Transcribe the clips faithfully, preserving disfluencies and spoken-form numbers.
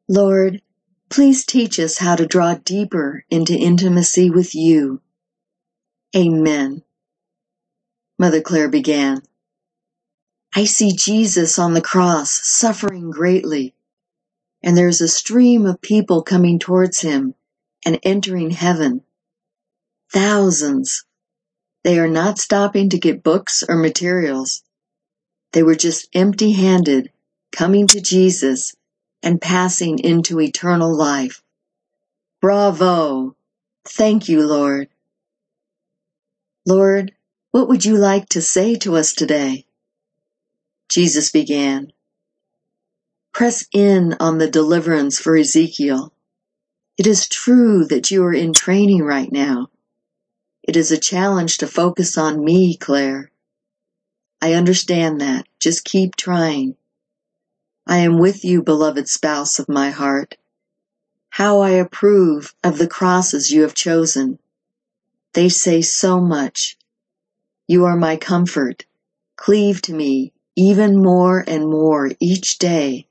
Lord, please teach us how to draw deeper into intimacy with you. Amen. Mother Claire began. I see Jesus on the cross suffering greatly, and there's a stream of people coming towards him and entering heaven. Thousands. They are not stopping to get books or materials. They were just empty-handed, coming to Jesus and passing into eternal life. Bravo! Thank you, Lord. Lord, what would you like to say to us today? Jesus began. Press in on the deliverance for Ezekiel. It is true that you are in training right now. It is a challenge to focus on me, Claire. I understand that. Just keep trying. I am with you, beloved spouse of my heart. How I approve of the crosses you have chosen. They say so much. You are my comfort. Cleave to me even more and more each day.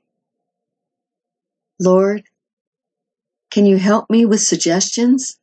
Lord, can you help me with suggestions?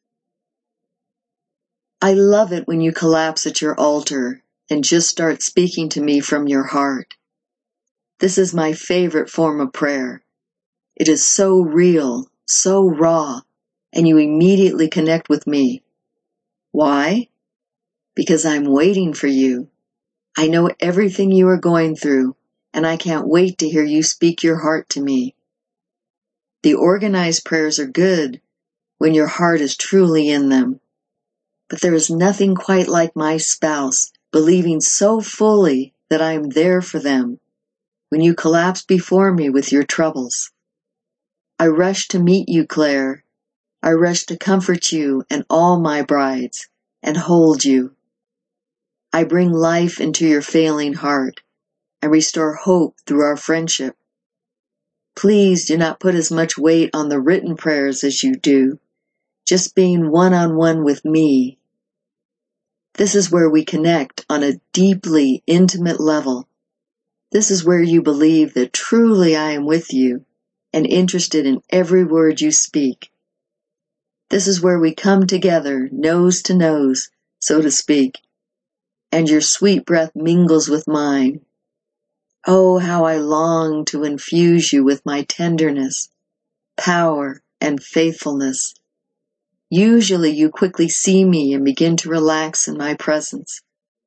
I love it when you collapse at your altar and just start speaking to me from your heart. This is my favorite form of prayer. It is so real, so raw, and you immediately connect with me. Why? Because I'm waiting for you. I know everything you are going through, and I can't wait to hear you speak your heart to me. The organized prayers are good when your heart is truly in them. But there is nothing quite like my spouse believing so fully that I am there for them when you collapse before me with your troubles. I rush to meet you, Claire. I rush to comfort you and all my brides and hold you. I bring life into your failing heart and restore hope through our friendship. Please do not put as much weight on the written prayers as you do, just being one-on-one with me. This is where we connect on a deeply intimate level. This is where you believe that truly I am with you and interested in every word you speak. This is where we come together, nose to nose, so to speak, and your sweet breath mingles with mine. Oh, how I long to infuse you with my tenderness, power, and faithfulness. Usually you quickly see me and begin to relax in my presence.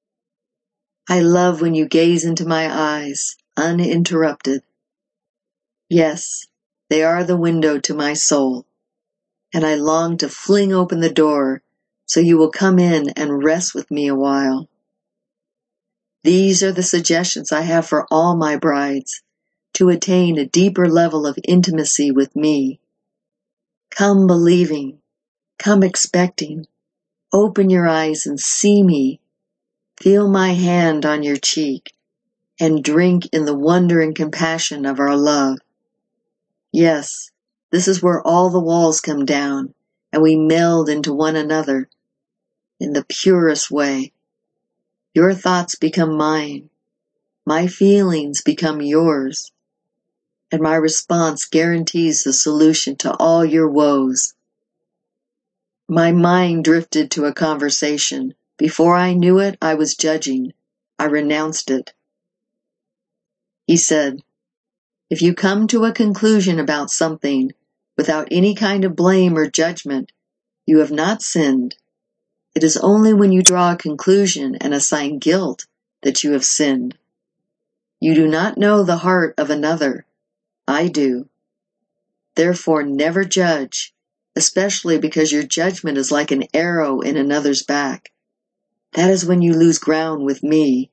I love when you gaze into my eyes, uninterrupted. Yes, they are the window to my soul, and I long to fling open the door so you will come in and rest with me a while. These are the suggestions I have for all my brides to attain a deeper level of intimacy with me. Come believing, come expecting, open your eyes and see me, feel my hand on your cheek, and drink in the wonder and compassion of our love. Yes, this is where all the walls come down and we meld into one another in the purest way. Your thoughts become mine, my feelings become yours, and my response guarantees the solution to all your woes. My mind drifted to a conversation. Before I knew it, I was judging. I renounced it. He said, if you come to a conclusion about something without any kind of blame or judgment, you have not sinned. It is only when you draw a conclusion and assign guilt that you have sinned. You do not know the heart of another. I do. Therefore, never judge, especially because your judgment is like an arrow in another's back. That is when you lose ground with me.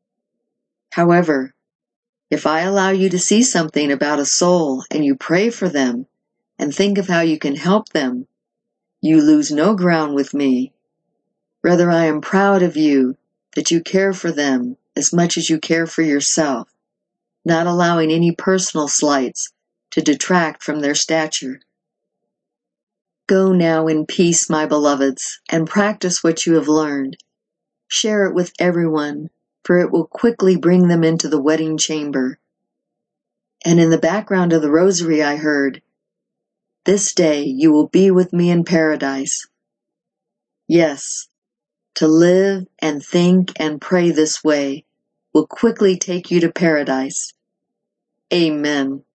However, if I allow you to see something about a soul and you pray for them and think of how you can help them, you lose no ground with me. Rather, I am proud of you that you care for them as much as you care for yourself, not allowing any personal slights to detract from their stature. Go now in peace, my beloveds, and practice what you have learned. Share it with everyone, for it will quickly bring them into the wedding chamber. And in the background of the rosary I heard, This day you will be with me in paradise. Yes, to live and think and pray this way will quickly take you to paradise. Amen.